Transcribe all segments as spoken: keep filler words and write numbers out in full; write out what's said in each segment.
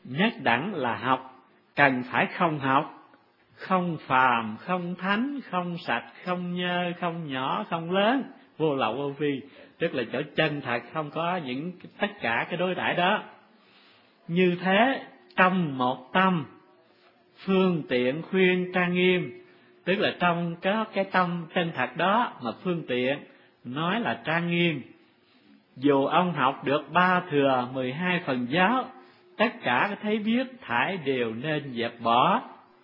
nhất đẳng là học, cần phải không học, không phàm, không thánh, không sạch, không nhơ, không nhỏ, không lớn, vô lậu vô vi, tức là chỗ chân thật, không có những tất cả cái đối đãi đó. Như thế trong một tâm, phương tiện khuyên trang nghiêm, tức là trong có cái tâm chân thật đó mà phương tiện nói là trang nghiêm. Dù ông học được ba thừa mười hai phần giáo, tất cả cái thấy biết thải đều nên dẹp bỏ.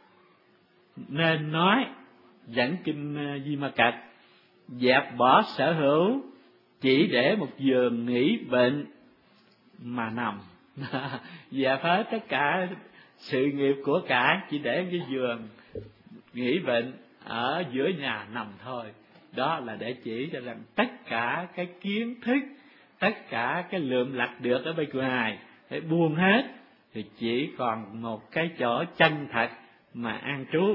Nên nói dẫn kinh Di Ma Cật, dẹp bỏ sở hữu, chỉ để một giường nghỉ bệnh mà nằm. Dẹp hết tất cả sự nghiệp của cải, chỉ để cái giường nghỉ bệnh ở giữa nhà nằm thôi. Đó là để chỉ cho rằng tất cả cái kiến thức, tất cả cái lượm lặt được ở bên ngoài phải buông hết, thì chỉ còn một cái chỗ chân thật mà an trú.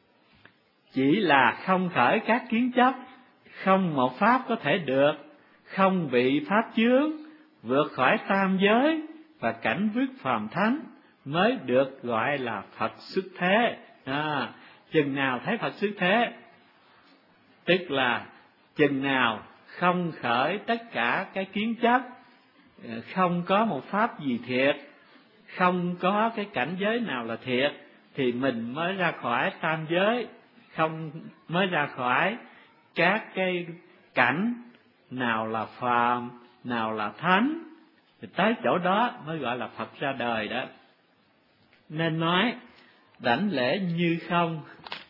Chỉ là không khởi các kiến chấp, không một pháp có thể được, không bị pháp chướng, vượt khỏi tam giới và cảnh vứt phàm thánh, mới được gọi là Phật xuất thế. À, chừng nào thấy Phật xuất thế, tức là chừng nào không khởi tất cả cái kiến chấp, không có một pháp gì thiệt, không có cái cảnh giới nào là thiệt, thì mình mới ra khỏi tam giới, không mới ra khỏi các cái cảnh nào là phàm, nào là thánh, thì tới chỗ đó mới gọi là Phật ra đời đó. Nên nói đảnh lễ như không,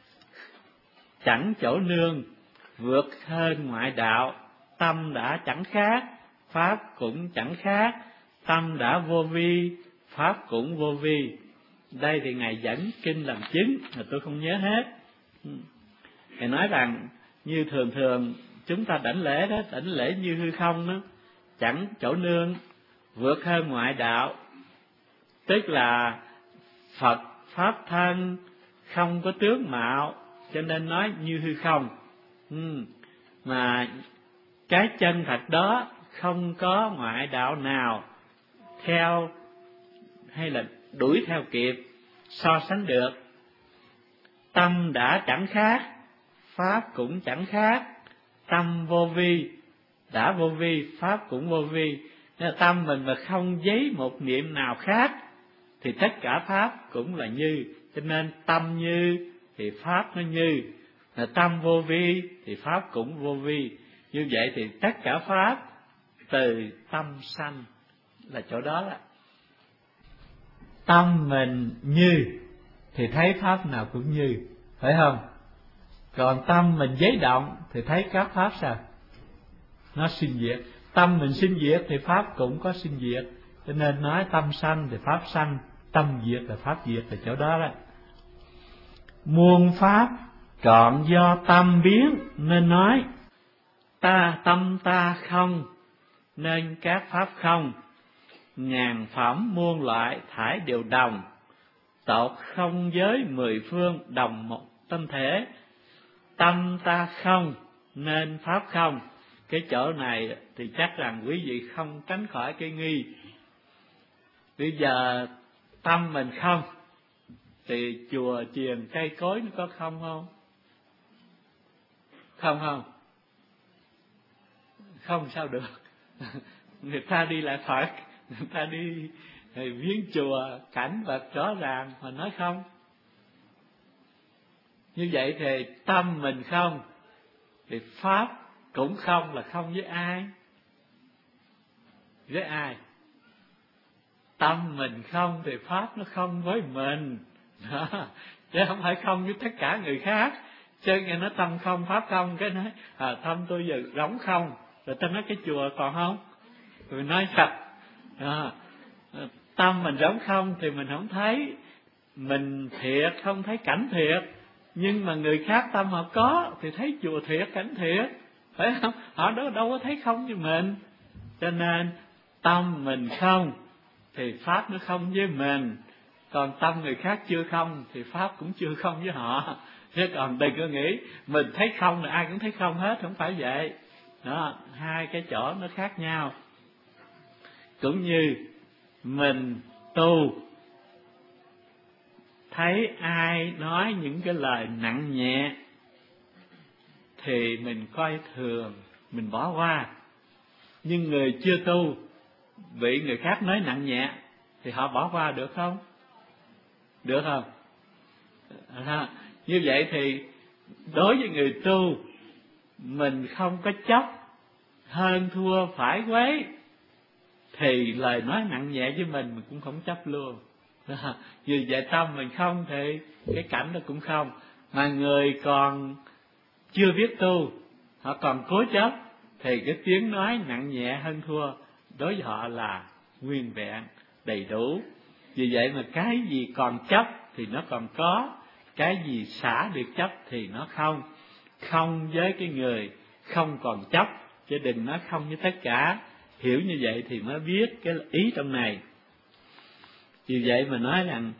chẳng chỗ nương, vượt hơn ngoại đạo, tâm đã chẳng khác, pháp cũng chẳng khác, tâm đã vô vi, pháp cũng vô vi. Đây thì Ngài dẫn kinh làm chứng, mà tôi không nhớ hết. Ngài nói rằng như thường thường chúng ta đảnh lễ đó, đảnh lễ như hư không đó, chẳng chỗ nương, vượt hơn ngoại đạo, tức là Phật pháp thân không có tướng mạo, cho nên nói như hư không. Ừ. Mà cái chân thật đó không có ngoại đạo nào theo hay là đuổi theo kịp, so sánh được. Tâm đã chẳng khác, pháp cũng chẳng khác, tâm vô vi, đã vô vi, pháp cũng vô vi. Nên tâm mình mà không giấy một niệm nào khác, thì tất cả pháp cũng là như. Cho nên tâm như thì pháp nó như, là tâm vô vi thì pháp cũng vô vi. Như vậy thì tất cả pháp từ tâm sanh, là chỗ đó là tâm mình như thì thấy pháp nào cũng như, phải không? Còn tâm mình giấy động thì thấy các pháp sao? Nó sinh diệt. Tâm mình sinh diệt thì pháp cũng có sinh diệt. Cho nên nói tâm sanh thì pháp sanh, tâm diệt là pháp diệt, là chỗ đó đó. Muôn pháp trọn do tâm biến, nên nói ta tâm ta không, nên các pháp không. Ngàn phẩm muôn loại thải đều đồng, tột không giới mười phương đồng một tâm thể. Tâm ta không nên pháp không. Cái chỗ này thì chắc rằng quý vị không tránh khỏi cái nghi. Bây giờ tâm mình không, thì chùa chiền cây cối nó có không không? Không không? Không sao được. Người ta đi lại Phật, người ta đi viếng chùa, cảnh vật rõ ràng mà nói không. Như vậy thì tâm mình không, thì pháp cũng không, là không với ai? Với ai? Tâm mình không thì pháp nó không với mình. Đó. Chứ không phải không với tất cả người khác. Chứ nghe nói tâm không, pháp không, cái nói à, tâm tôi giờ rỗng không, rồi ta nói cái chùa còn không? Rồi nói sạch. Đó. Tâm mình rỗng không thì mình không thấy mình thiệt, không thấy cảnh thiệt. Nhưng mà người khác tâm họ có thì thấy chùa thiệt, cảnh thiệt, phải không? Họ đâu, đâu có thấy không như mình. Cho nên tâm mình không thì pháp nó không với mình. Còn tâm người khác chưa không thì pháp cũng chưa không với họ. Chứ còn đừng có nghĩ mình thấy không là ai cũng thấy không hết, không phải vậy. Đó, hai cái chỗ nó khác nhau. Cũng như mình tu thấy ai nói những cái lời nặng nhẹ thì mình coi thường, mình bỏ qua. Nhưng người chưa tu bị người khác nói nặng nhẹ thì họ bỏ qua được không? Được không? À, như vậy thì đối với người tu, mình không có chấp hơn thua phải quấy, thì lời nói nặng nhẹ với mình mình cũng không chấp luôn. À, vì vậy tâm mình không thì cái cảnh nó cũng không. Mà người còn chưa biết tu, họ còn cố chấp, thì cái tiếng nói nặng nhẹ hơn thua đối với họ là nguyên vẹn, đầy đủ. Vì vậy mà cái gì còn chấp thì nó còn có, cái gì xả được chấp thì nó không. Không với cái người không còn chấp, chứ đừng nói không với tất cả. Hiểu như vậy thì mới biết cái ý trong này. Vì vậy mà nói rằng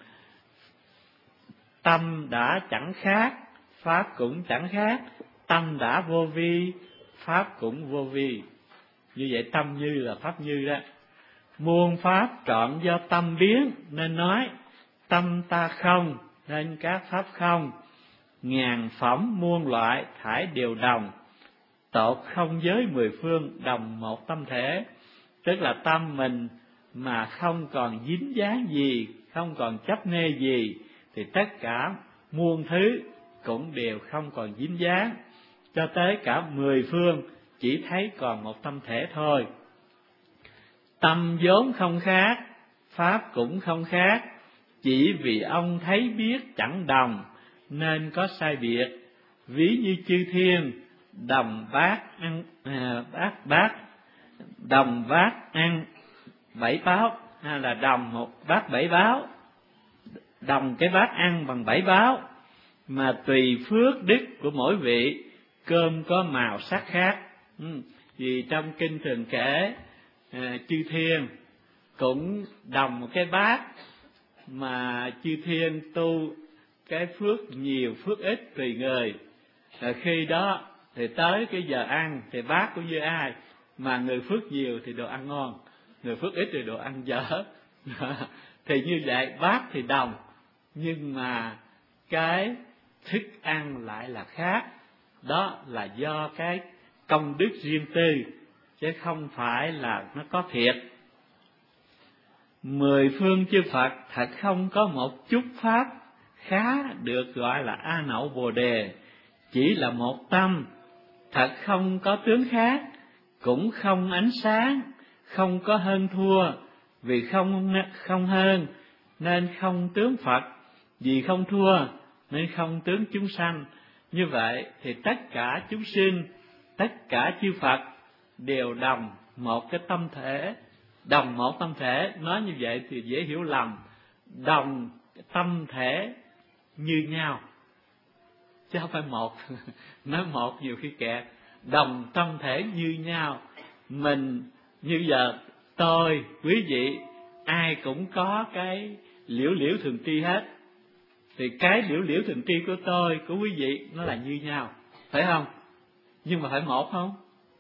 tâm đã chẳng khác, pháp cũng chẳng khác. Tâm đã vô vi, pháp cũng vô vi. Như vậy tâm như là pháp như đó. Muôn pháp trọn do tâm biến, nên nói tâm ta không nên các pháp không. Ngàn phẩm muôn loại thải đều đồng, tột không giới mười phương đồng một tâm thể. Tức là tâm mình mà không còn dính dáng gì, không còn chấp nê gì, thì tất cả muôn thứ cũng đều không còn dính dáng, cho tới cả mười phương chỉ thấy còn một tâm thể thôi. Tâm vốn không khác, pháp cũng không khác, chỉ vì ông thấy biết chẳng đồng, nên có sai biệt. Ví như chư thiên đồng bát ăn à, bát bát đồng bát ăn bảy báo, hay là đồng một bát bảy báo, đồng cái bát ăn bằng bảy báo, mà tùy phước đức của mỗi vị, cơm có màu sắc khác. Ừ, vì trong kinh thường kể à, chư thiên cũng đồng một cái bát, mà chư thiên tu cái phước nhiều phước ít tùy người. À, khi đó thì tới cái giờ ăn thì bát cũng như ai, mà người phước nhiều thì đồ ăn ngon, người phước ít thì đồ ăn dở. Thì như vậy bát thì đồng, nhưng mà cái thức ăn lại là khác. Đó là do cái công đức riêng tư, chứ không phải là nó có thiệt. Mười phương chư Phật thật không có một chút pháp khá được gọi là A Nậu Bồ Đề, chỉ là một tâm, thật không có tướng khác, cũng không ánh sáng, không có hơn thua, vì không không hơn nên không tướng Phật, vì không thua nên không tướng chúng sanh. Như vậy thì tất cả chúng sinh, tất cả chư Phật đều đồng một cái tâm thể. Đồng một tâm thể, nói như vậy thì dễ hiểu lầm. Đồng tâm thể như nhau, chứ không phải một. Nói một nhiều khi kẹt. Đồng tâm thể như nhau. Mình như giờ tôi, quý vị, ai cũng có cái liễu liễu thường tri hết. Thì cái liễu liễu thường tri của tôi, của quý vị, nó là như nhau, phải không? Nhưng mà phải một không?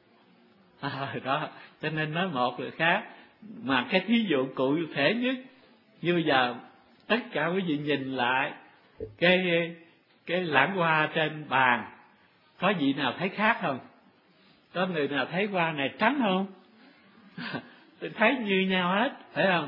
À, đó, cho nên nói một là khác. Mà cái thí dụ cụ thể nhất, như bây giờ tất cả quý vị nhìn lại cái cái lẵng hoa trên bàn, có vị nào thấy khác không? Có người nào thấy hoa này trắng không? Thấy như nhau hết, phải không?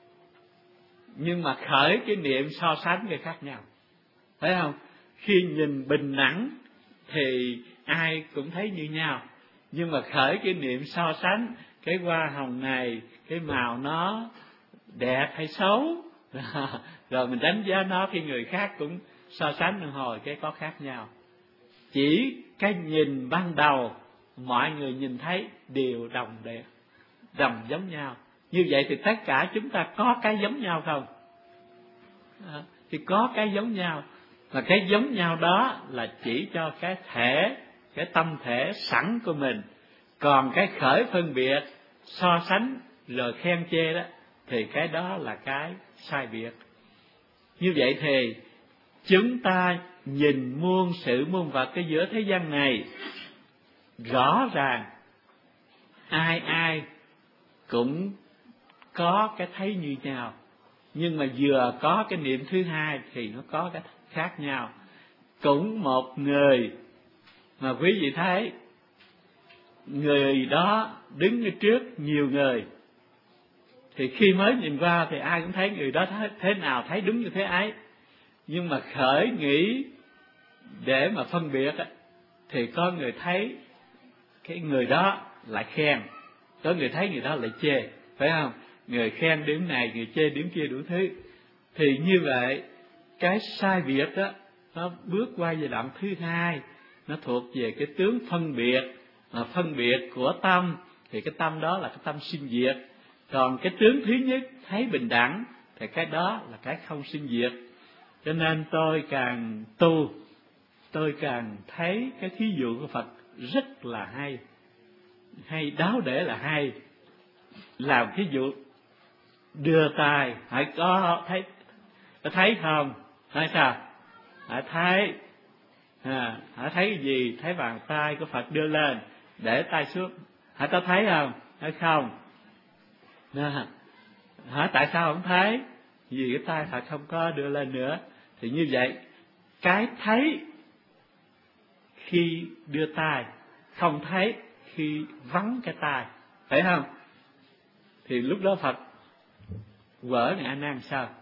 Nhưng mà khởi cái niệm so sánh cái khác nhau, phải không? Khi nhìn bình đẳng thì ai cũng thấy như nhau, nhưng mà khởi cái niệm so sánh, cái hoa hồng này cái màu nó đẹp hay xấu, rồi mình đánh giá nó, khi người khác cũng so sánh một hồi cái có khác nhau. Chỉ cái nhìn ban đầu mọi người nhìn thấy đều đồng đẹp, đồng giống nhau. Như vậy thì tất cả chúng ta có cái giống nhau không? À, thì có cái giống nhau, mà cái giống nhau đó là chỉ cho cái thể, cái tâm thể sẵn của mình. Còn cái khởi phân biệt, so sánh rồi khen chê đó, thì cái đó là cái sai biệt. Như vậy thì chúng ta nhìn muôn sự muôn vật cái giữa thế gian này, rõ ràng ai ai cũng có cái thấy như nhau. nhưng mà vừa có cái niệm thứ hai thì nó có cái khác nhau. Cũng một người mà quý vị thấy, người đó đứng ở trước nhiều người, thì khi mới nhìn qua thì ai cũng thấy người đó thế nào thấy đúng như thế ấy. Nhưng mà khởi nghĩ để mà phân biệt thì có người thấy cái người đó lại khen, có người thấy người đó lại chê, phải không? Người khen điểm này, người chê điểm kia đủ thứ. Thì như vậy cái sai biệt đó nó bước qua giai đoạn thứ hai, nó thuộc về cái tướng phân biệt. Mà phân biệt của tâm thì cái tâm đó là cái tâm sinh diệt. Còn cái tướng thứ nhất thấy bình đẳng thì cái đó là cái không sinh diệt. Cho nên tôi càng tu, tôi càng thấy cái thí dụ của Phật rất là hay, hay đáo để là hay. Làm thí dụ đưa tay, hãy có thấy, có thấy không? Thấy sao? Hãy thấy, à, hãy thấy cái gì? Thấy bàn tay của Phật đưa lên, để tay xuống. Hãy có thấy không? Thấy không? À, hả? Tại sao không thấy? Vì cái tay Phật không có đưa lên nữa. Thì như vậy, cái thấy khi đưa tay, không thấy khi vắng cái tay, phải không? Thì lúc đó Phật quở này A Nan sao?